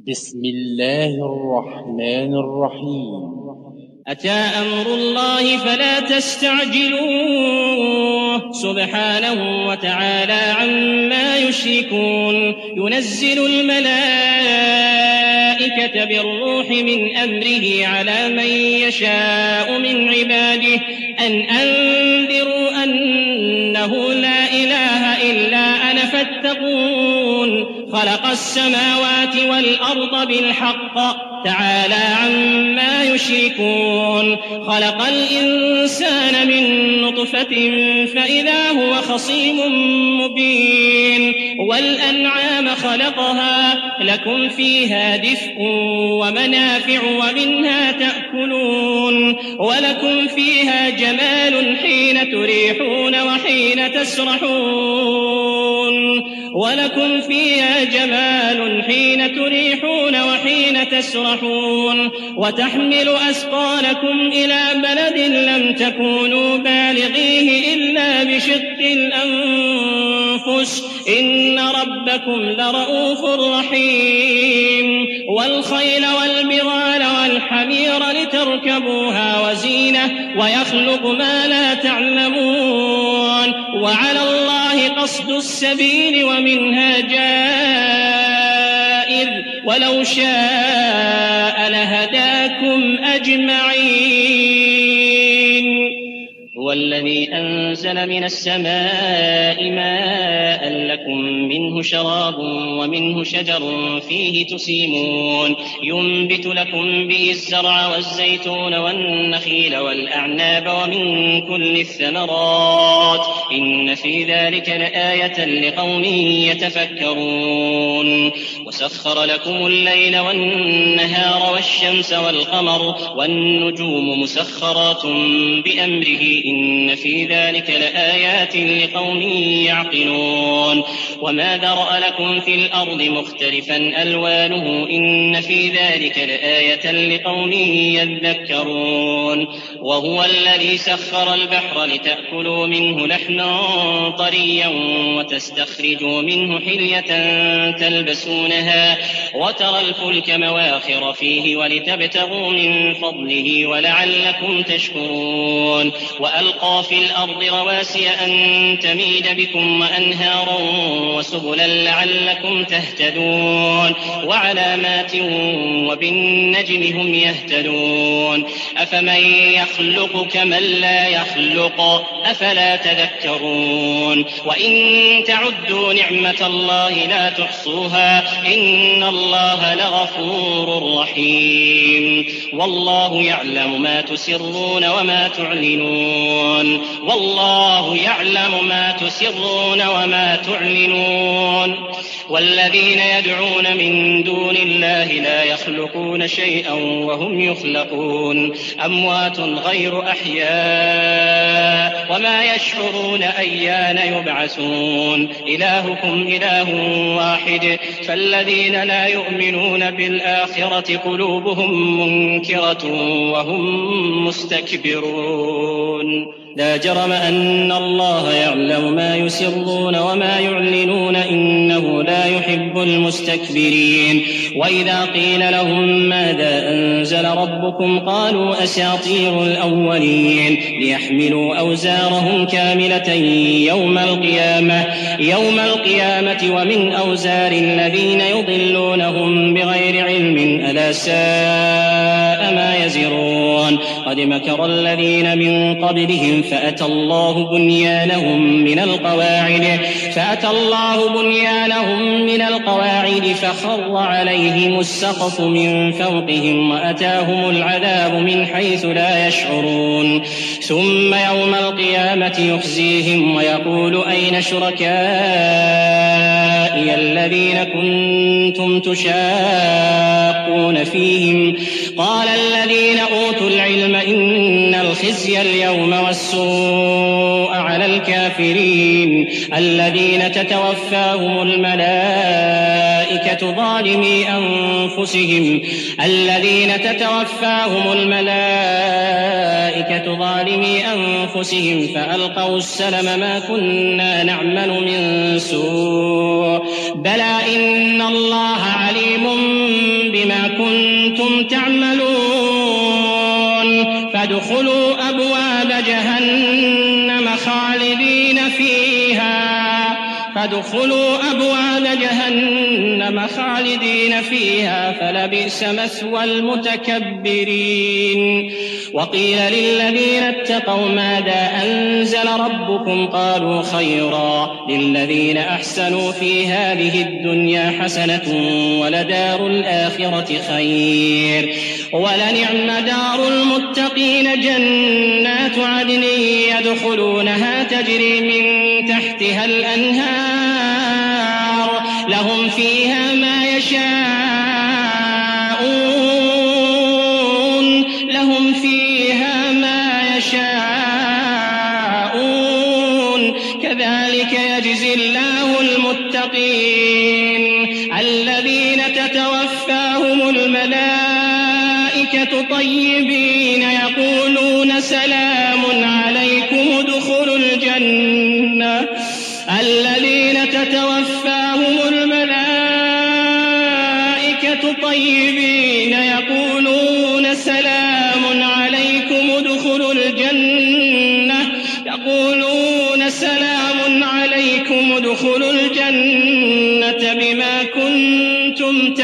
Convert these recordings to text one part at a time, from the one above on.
بسم الله الرحمن الرحيم. أتى أمر الله فلا تستعجلوه سبحانه وتعالى عما يشركون. ينزل الملائكة بالروح من أمره على من يشاء من عباده أن أنذروا أنه لا إله إلا أنا فاتقون. خلق السماوات والأرض بالحق تعالى عما يشركون. خلق الإنسان من نطفة فإذا هو خصيم مبين. والأنعام خلقها لكم فيها دفء ومنافع ومنها تأكلون. ولكم فيها جمال حين تريحون وحين تسرحون. ولكم فيها جمال حين تريحون وحين تسرحون. وتحمل أثقالكم إلى بلد لم تكونوا بالغيه إلا بشق الأنفس إن ربكم لرؤوف رحيم. والخيل والبغال والحمير لتركبوها وزينة ويخلق ما لا تعلمون. وعلى الله قصد السبيل ومنها جائر ولو شاء لهداكم أجمعين. هو الذي أنزل من السماء ماء لكم منه شراب ومنه شجر فيه تسيمون. ينبت لكم به الزرع والزيتون والنخيل والأعناب ومن كل الثمرات إن في ذلك لآية لقوم يتفكرون. وسخر لكم الليل والنهار والشمس والقمر والنجوم مسخرات بأمره إن في ذلك لآيات لقوم يعقلون. وما ذرأ لكم في الأرض مختلفا ألوانه إن في ذلك لآية لقوم يذكرون. وهو الذي سخر البحر لتأكلوا منه لحما طريا وتستخرجوا منه حلية تلبسونها وترى الفلك مواخر فيه ولتبتغوا من فضله ولعلكم تشكرون. وألقى في الأرض رواسي أن تميد بكم وأنهارا وسبلا لعلكم تهتدون. وعلامات وبالنجم هم يهتدون. أفمن يخلق كمن لا يخلق أفلا تذكرون. وإن تعدوا نعمة الله لا تحصوها إن الله لغفور رحيم. والله يعلم ما تسرون وما تعلنون. والله يعلم ما تسرون وما تعلنون. والذين يدعون من دون الله لا يخلقون شيئا وهم يخلقون. أموات غير أحياء وما يشعرون أيان يبعثون. إلهكم إله واحد فالذين لا يؤمنون بالآخرة قلوبهم منكرة وهم مستكبرون. لا جرم أن الله يعلم ما يسرون وما يعلنون إنه لا يحب المستكبرين. وإذا قيل لهم ماذا أنزل ربكم قالوا أساطير الأولين ليحملوا أوزارهم كاملة يوم القيامة ومن أوزار الذين يضلونهم بغير علم ألا ساء ما يزرون. قد مكر الذين من قبلهم فأتى الله بنيانهم من القواعد فخر عليهم السقف من فوقهم وأتاهم العذاب من حيث لا يشعرون. ثم يوم القيامة يخزيهم ويقول أين شركائي الذين كنتم تشاقون فيهم قال الذين أوتوا العلم إن الخزي اليوم والسوء على الكافرين الذين تتوفاهم الملائكة ظالمي أنفسهم فألقوا السلم ما كنا نعمل من سوء بلى إن الله عليم كنتم تعملون فادخلوا أبواب جهنم خالدين فيها فلبئس مثوى المتكبرين. وقيل للذين اتقوا ماذا أنزل ربكم قالوا خيرا للذين أحسنوا في هذه الدنيا حسنة ولدار الآخرة خير ولنعم دار المتقين جنات عدن يدخلونها تجري من تحتها الأنهار لهم فيها ما يشاءون كذلك يجزي الله المتقين الذين تتوفاهم الملائكة طيبين يقولون سلام عليكم ادخلوا الجنة بما كنتم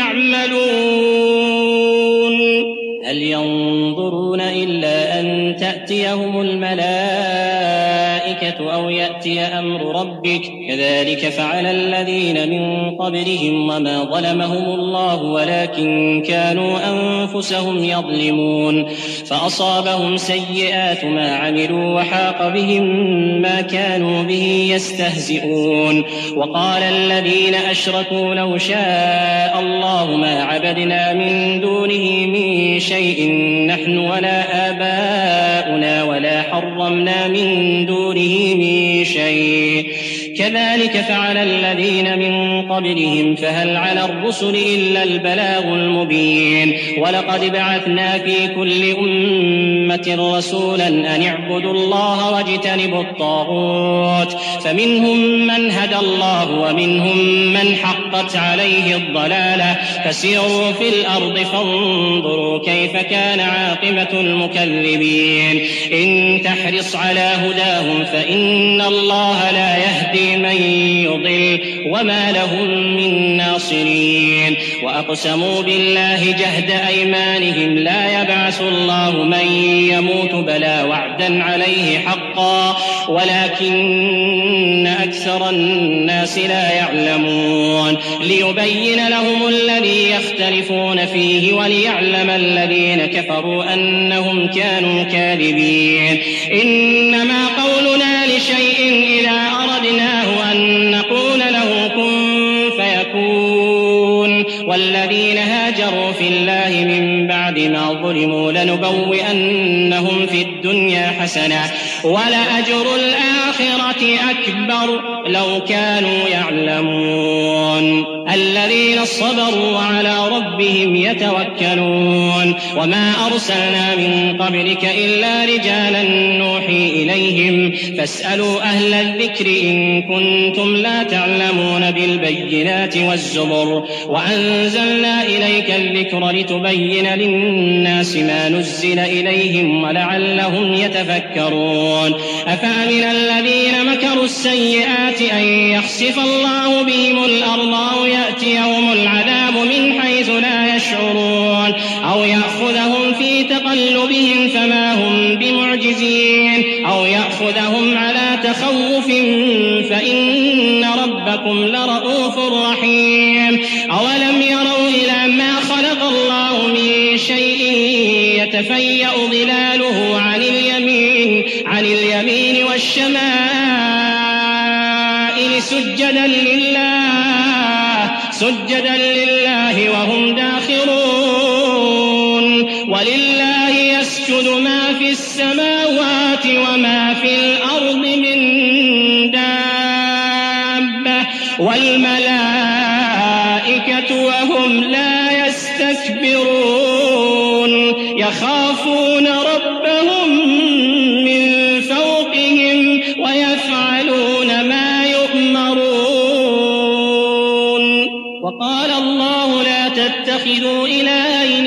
تعملون. هل ينظرون إلا أن تأتيهم الملائكة أو يأتي أمر ربك كذلك فعل الذين من قبلهم وما ظلمهم الله ولكن كانوا أنفسهم يظلمون فأصابهم سيئات ما عملوا وحاق بهم ما كانوا به يستهزئون. وقال الذين أشركوا لو شاء الله ما عبدنا من دونه من شيء نحن ولا آباؤنا ولا حرمنا من دونه من شيء كذلك فعل الذين من قبلهم فهل على الرسل إلا البلاغ المبين. ولقد بعثنا في كل أمة رسولا أن اعبدوا الله واجتنبوا الطاغوت فمنهم من هدى الله ومنهم من حقت عليه الضلالة فسيروا في الأرض فانظروا كيف كان عاقبة المكذبين. إن تحرص على هداهم فإن الله لا يهدي من يضل وما لهم من ناصرين. وأقسموا بالله جهد أيمانهم لا يبعث الله من يموت بلى وعدا عليه حقا ولكن أكثر الناس لا يعلمون. ليبين لهم الذي يختلفون فيه وليعلم الذين كفروا أنهم كانوا كاذبين. إنما قولنا لشيء إذا أردناه أن نقول له كن فيكون. والذين هاجروا في الله من بعد ما ظلموا لنبوئنهم في الدنيا حسنة ولأجر الآخرة أكبر لو كانوا يعلمون. الذين صبروا وعلى ربهم يتوكلون. وما أرسلنا من قبلك إلا رجالا نوحي إليهم فاسألوا أهل الذكر إن كنتم لا تعلمون بالبينات والزبر وأنزلنا إليك الذكر لتبين للناس ما نزل إليهم ولعلهم يتفكرون. أفأمن الذين مكروا السيئات أن يخسف الله بهم الأرض أو يأتيهم العذاب من حيث لا يشعرون أو يأخذهم في تقلبهم فما هم بمعجزين أو يأخذهم على تخوف فإن ربكم لرؤوف رحيم. أولم يروا إلى ما خلق الله من شيء يتفيأ ظلاله عن اليمين والشمائل سجدا لله وهم داخرون. ولله يسجد ما في السماوات وما في الأرض من دابة والملائكة وهم لا يستكبرون يخافون ربهم من فوقهم ويفعلون ما يؤمرون. وقال الله لا تتخذوا تتخذوا إلهين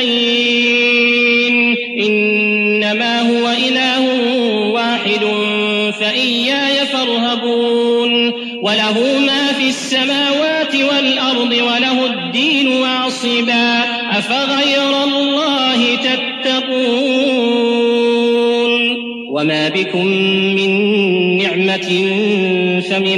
اثنين إنما هو إله واحد فإياي فارهبون وله ما في السماوات والأرض وله الدين واصبا أفغير الله تتقون وما بكم من نعمة فمن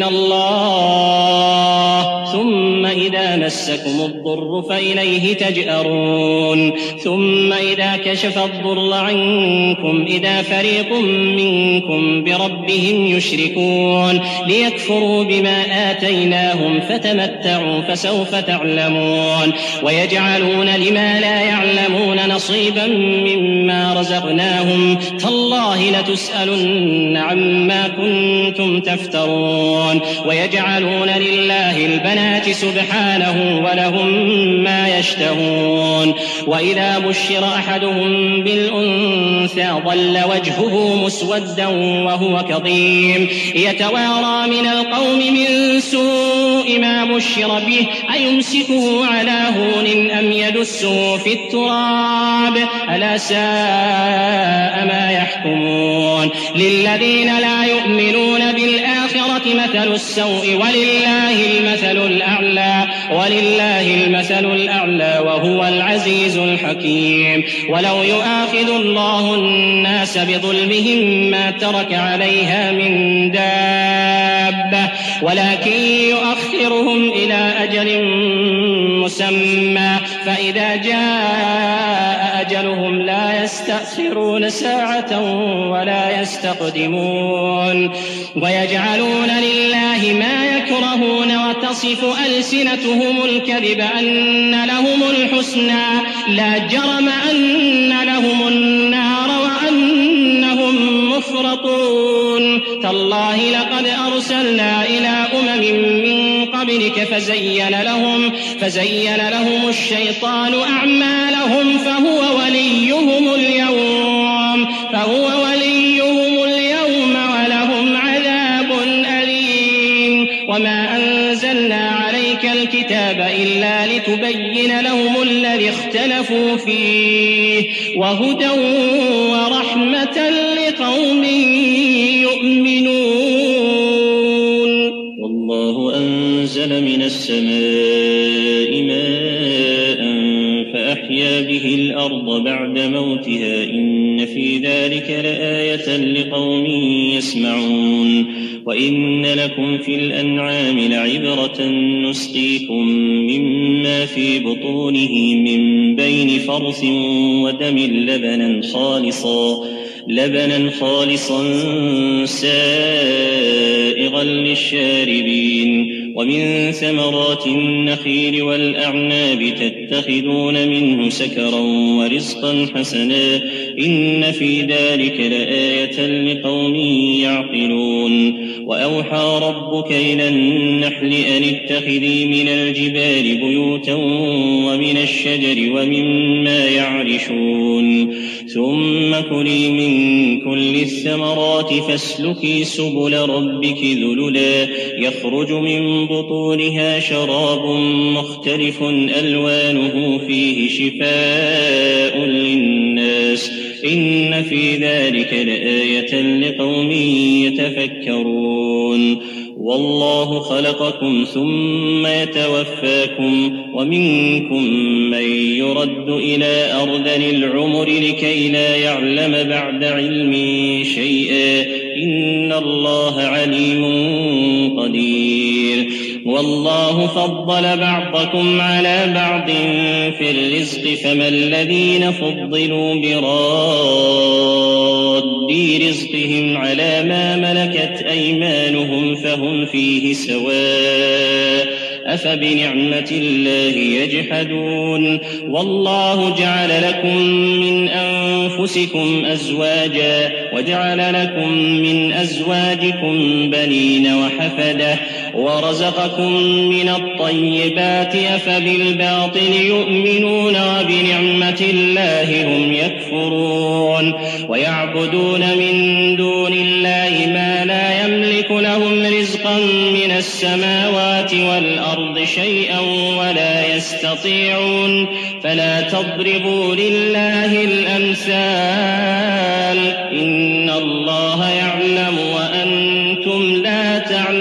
الله ثم إذا مسكم الضر فإليه تجأرون ثم إذا كشف الضر عنكم إذا فريق منكم بربهم يشركون ليكفروا بما آتيناهم فتمتعوا فسوف تعلمون ويجعلون لما لا يعلمون نصيبا مما رزقناهم تالله لتسألن عما كنتم تفترون ويجعلون لله البنات سبحانه ولهم ما يشتهون وإذا بشر أحدهم بالأنثى ظل وجهه مسودا وهو كظيم يتوارى من القوم من سوء ما بشر به أيمسكه على هون أم يدسه في التراب ألا ساء ما يحكمون للذين لا يؤمنون بالآخرة مثل السوء ولله المثل الأعلى وهو العزيز الحكيم ولو يؤاخذ الله الناس بظلمهم ما ترك عليها من دابة ولكن يؤخرهم إلى أجل مسمى فإذا جاء أجلهم لا يستأخرون ساعة ولا يستقدمون ويجعلون لله ما يكرهون وتصف ألسنتهم الكذب أن لهم الحسنى لا جرم أن لهم النار وأنهم مفرطون تالله لقد أرسلنا إلى من قبلك فزين لهم الشيطان أعمالهم فهو وليهم اليوم ولهم عذاب أليم وما أنزلنا عليك الكتاب إلا لتبين لهم الذي اختلفوا فيه وهدى ورحمة لقوم يؤمنون والله أنزل من السماء ماء فأحيا به الأرض بعد موتها إن في ذلك لآية لقوم يسمعون وإن لكم في الأنعام لعبرة نسقيكم مما في بطونه من بين فرث ودم لبنا خالصا سائغا للشاربين ومن ثمرات النخيل والأعناب تتخذون منه سكرا ورزقا حسنا إن في ذلك لآية لقوم يعقلون وأوحى ربك إلى النحل أن اتخذي من الجبال بيوتا ومن الشجر ومما يعرشون ثم كلي من كل الثمرات فاسلكي سبل ربك ذللا يخرج من بطونها شراب مختلف ألوانه فيه شفاء للناس إن في ذلك لآية لقوم يتفكرون والله خلقكم ثم يتوفاكم ومنكم من يرد إلى أرذل العمر لكي لا يعلم بعد علم شيئا إن الله عليم قدير والله فضل بعضكم على بعض في الرزق فما الذين فضلوا براد رزقهم على ما ملكت أيمانهم فهم فيه سواء أفبنعمة الله يجحدون والله جعل لكم من أنفسكم أزواجا وجعل لكم من أزواجكم بنين وحفدة ورزقكم من الطيبات أفبالباطل يؤمنون وبنعمة الله هم يكفرون ويعبدون من دون الله ما لا يملك لهم رزقا من السماوات والأرض شيئا ولا يستطيعون يستطيعون فلا تضربوا لله الأمثال إن الله يعلم وأنتم لا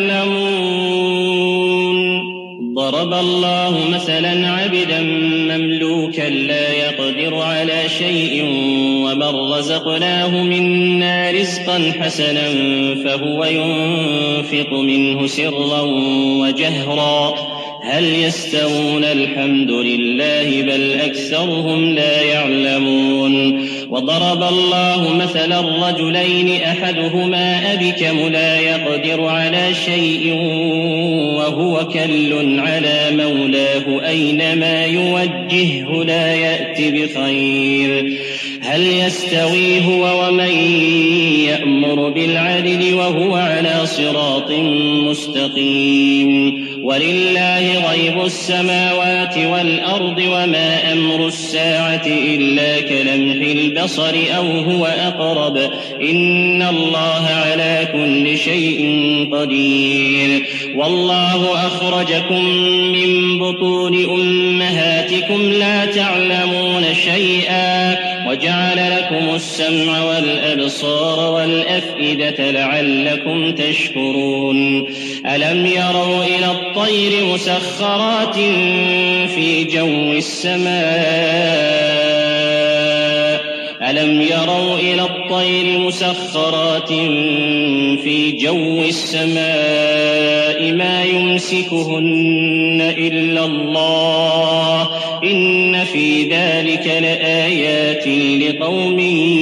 تعلمون ضرب الله مثلا عبدا مملوكا لا يقدر على شيء ومن رزقناه منا رزقا حسنا فهو ينفق منه سرا وجهرا هل يستوون الحمد لله بل أكثرهم لا يعلمون وضرب الله مثلا رجلين أحدهما أبكم لا يقدر على شيء وهو كل على مولاه أينما يوجهه لا يأتي بخير هل يستوي هو ومن يأمر بالعدل وهو على صراط مستقيم ولله غيب السماوات والأرض وما أمر الساعة إلا كلمح البصر أو هو أقرب إن الله على كل شيء قدير والله أخرجكم من بطون أمهاتكم لا تعلمون شيئا وجعل لكم السمع والأبصار والأفئدة لعلكم تشكرون ألم يروا إلى الطير مسخرات في جو السماء ألم يروا إلى الطير مسخرات في جو السماء ما يمسكهن إلا الله إن في ذلك لآيات لقوم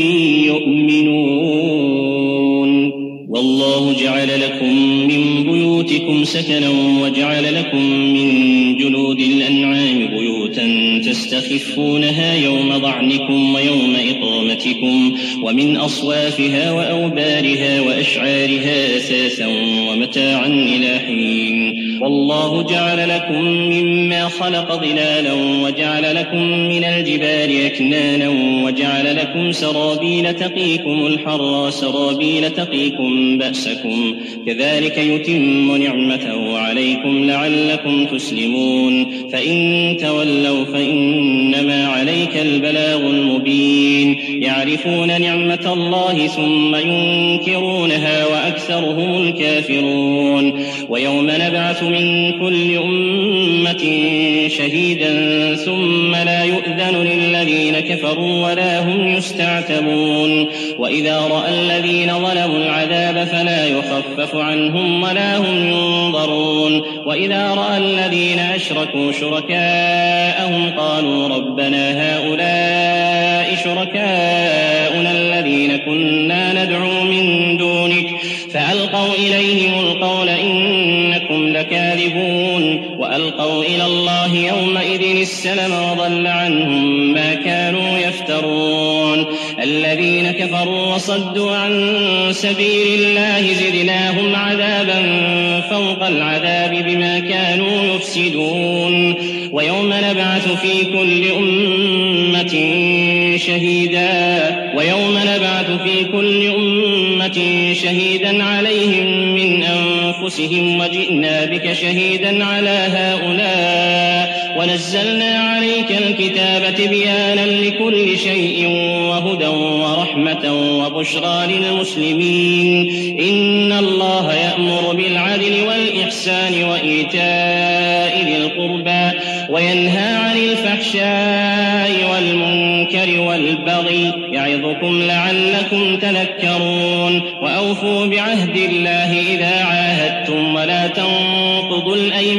يؤمنون والله جعل لكم من بيوتكم سكنا وجعل لكم من جلود الأنعام بيوتا تستخفونها يوم ضعنكم ويوم إقامتكم ومن أصوافها وأوبارها وأشعارها أثاثا ومتاعا إلى حين والله جعل لكم مما خلق ظلالا وجعل لكم من الجبال أكنانا وجعل لكم سرابيل تقيكم الحر سرابيل تقيكم بأسكم كذلك يتم نعمته عليكم لعلكم تسلمون فإن تولوا فإنما عليك البلاغ المبين يعرفون نعمة الله ثم ينكرونها وأكثرهم الكافرون ويوم نبعث من كل أمة شهيدا ثم لا يؤذن للذين كفروا ولا هم يستعتبون وإذا رأى الذين ظلموا العذاب فلا يخفف عنهم ولا هم ينظرون وإذا رأى الذين أشركوا شركاءهم قالوا ربنا هؤلاء شركاؤنا الذين كنا ندعو من دونك فألقوا إليهم القول إنكم لكاذبون وألقوا إلى الله يومئذ السلم وضل عنهم ما كانوا يفترون الذين كفروا وصدوا عن سبيل الله زدناهم عذابا فوق العذاب بما كانوا يفسدون ويوم نبعث في كل أمة شهيدا عليهم من أنفسهم وجئنا بك شهيدا على هؤلاء ونزلنا عليك الكتاب تبيانا لكل شيء وهدى ورحمة وبشرى للمسلمين إن الله يأمر بالعدل والإحسان وإيتاء ذي القربى وينهى عن الفحشاء والمنكر والبغي يعظكم لعلكم تذكرون وأوفوا بعهد الله إذا عاهدتم ولا تنقضوا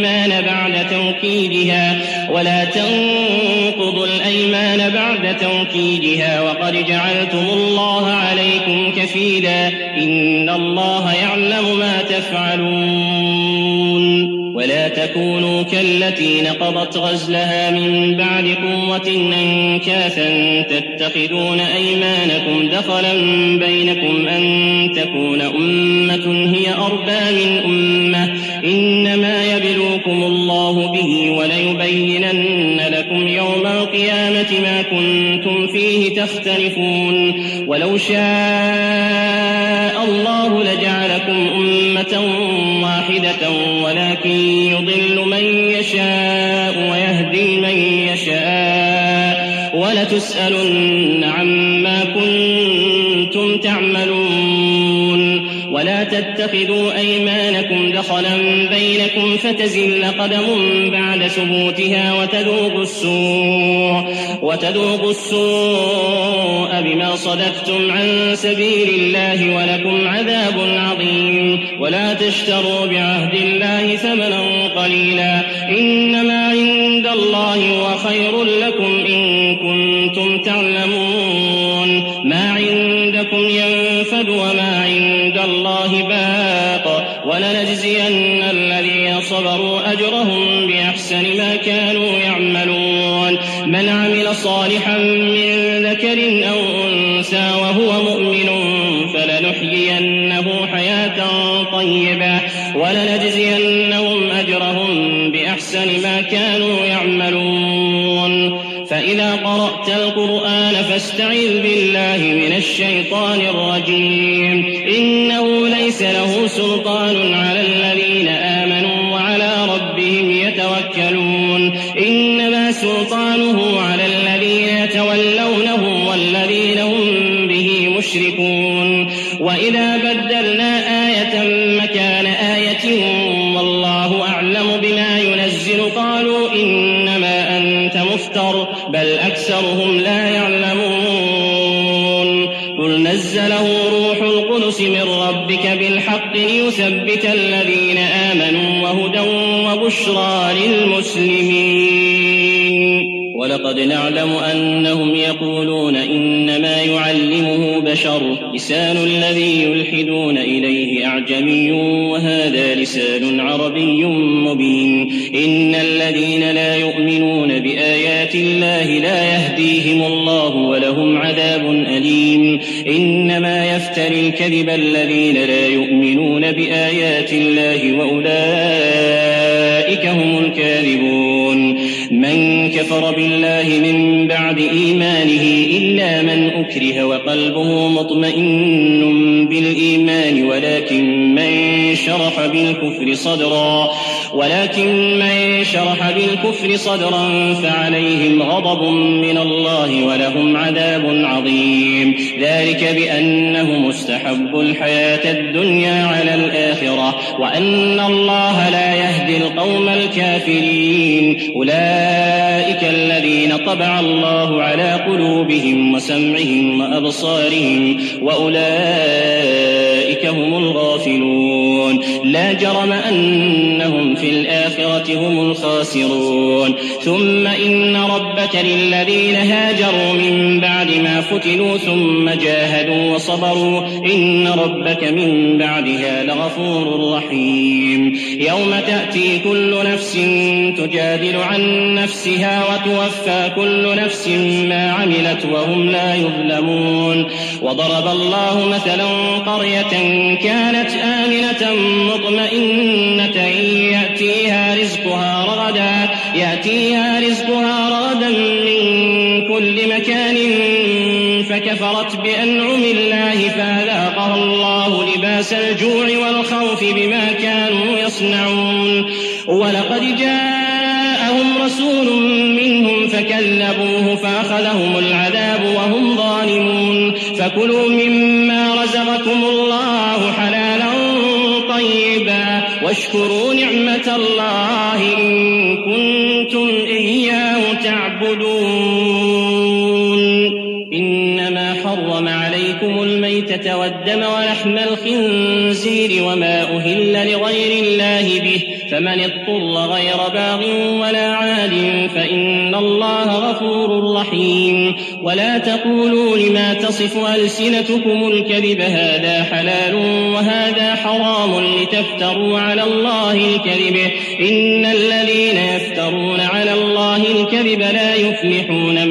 الأيمان بعد توكيدها وقد جعلتم الله عليكم كفيلا إن الله يعلم ما تفعلون ولا تكونوا كالتي نقضت غزلها من بعد قوة أنكاثا تتخذون أيمانكم دخلا بينكم أن تكون أمة هي أربى من أمة إنما يبلوكم الله به وليبينن لكم يوم القيامة ما كنتم فيه تختلفون ولو شاء الله لجعلكم أمة واحدة ولكن يضل من يشاء ويهدي من ولتسألن عما كنتم تعملون ولا تتخذوا أيمانكم دخلا بينكم فتزل قدم بعد ثبوتها وتذوقوا السوء بما صددتم عن سبيل الله ولكم عذاب عظيم ولا تشتروا بعهد الله ثمنا قليلا إنما عند الله هو خير لكم إن كنتم تعلمون ما عندكم ينفد وما عند الله باق ولنجزين الذين صبروا أجرهم بأحسن ما كانوا يعملون من عمل صالحا من ذكر أو أنثى وهو مؤمن فلنحيينه حياة طيبة ولنجزينهم أجرهم بأحسن ما كانوا يعملون فإذا قرأت القرآن فاستعذ بالله من الشيطان الرجيم إنه ليس له سلطان على الذين آمنوا وعلى ربهم يتوكلون إنما سلطانه على الذين يتولونه والذين هم به مشركون وإذا بدلنا آية مكان آية والله أعلم بما ينزل قالوا إنما أنت مفتر بل أكثرهم لا يعلمون قل نزله روح القدس من ربك بالحق ليثبت الذين آمنوا وهدى وبشرى للمسلمين ولقد نعلم أنهم يقولون إنما يعلمه بشر لسان الذي يلحدون إليه أعجمي وهذا لسان عربي مبين إن الذين لا يؤمنون بآيات الله لا يهديهم الله ولهم عذاب أليم إنما يفتري الكذب الذين لا يؤمنون بآيات الله وأولئك هم الكاذبون من كفر بالله من بعد إيمانه إلا من أكره وقلبه مطمئن بالإيمان ولكن من شرح بالكفر صدرا فعليهم غضب من الله ولهم عذاب عظيم ذلك بأنهم استحبوا الحياة الدنيا على الآخرة وأن الله لا يهدي القوم الكافرين أولئك الذين طبع الله على قلوبهم وسمعهم وأبصارهم وأولئك هم الغافلون لا جرم أنهم في الآخرة هم الخاسرون ثم إن ربك للذين هاجروا من بعد ما فتنوا ثم جاهدوا وصبروا إن ربك من بعدها لغفور رحيم يوم تأتي كل نفس تجادل عن نفسها وتوفى كل نفس ما عملت وهم لا يظلمون وضرب الله مثلا قرية كانت آمنة مطمئنة يأتيها رزقها رغدا من كل مكان فكفرت بأنعم الله فأذاقها الله لباس الجوع والخوف بما كانوا يصنعون ولقد جاءهم رسول منهم فكذبوه فأخذهم العذاب وهم ظالمون فكلوا مما رزقكم الله حلالا طيبا واشكروا نعمة الله إن كنتم إياه تعبدون إنما حرم عليكم الميتة والدم ولحم الخنزير وما أهل لغير الله به فمن اضطر غير باغ ولا عاد فإن الله غفور رحيم ولا تقولوا لما تصف ألسنتكم الكذب هذا حلال وهذا حرام لتفتروا على الله الكذب إن الذين يفترون على الله الكذب لا يفلحون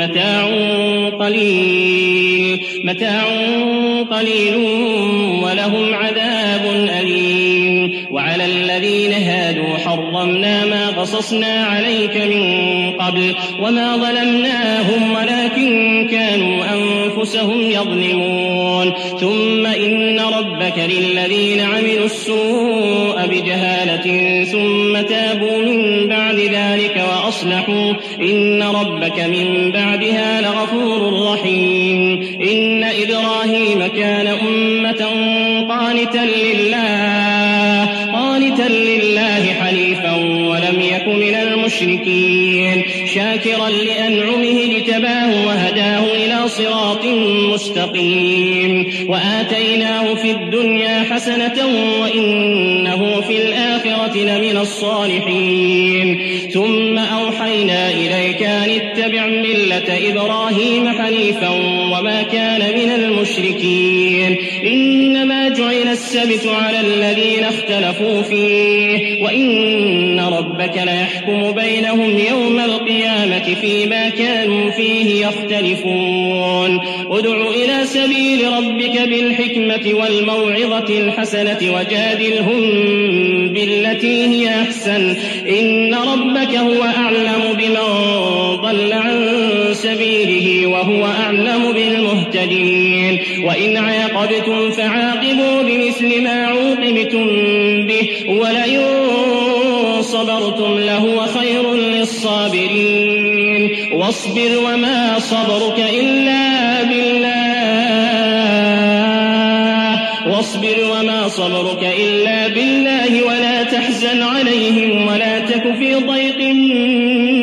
متاع قليل ولهم عذاب أليم وعلى الذين هادوا حرمنا ما قصصنا عليك من قبل وما ظلمناهم ولكن كانوا أنفسهم يظلمون ثم إن ربك للذين عملوا السوء بجهالة ثم تابوا من بعد ذلك وأصلحوا إن ربك من بعدها لغفور شاكرا لأنعمه اجتباه وهداه إلى صراط مستقيم وآتيناه في الدنيا حسنة وإنه في الآخرة لمن الصالحين ثم أوحينا إليك أن اتبع ملة إبراهيم حنيفا وما كان من المشركين إنما جعل السبت على الذين اختلفوا فيه وإن ربك ليحكم بينهم يوم القيامة فيما كانوا فيه يختلفون ادع إلى سبيل ربك بالحكمة والموعظة الحسنة وجادلهم بالتي هي أحسن إن ربك هو أعلم بمن ضل عن سبيله وهو أعلم بالمهتدين وإن عاقبتم فعاقبوا بمثل ما عوقبتم به ولئن صبرتم لهو خير للصابرين واصبر وما صبرك إلا بالله ولا تحزن عليهم ولا تك في ضيق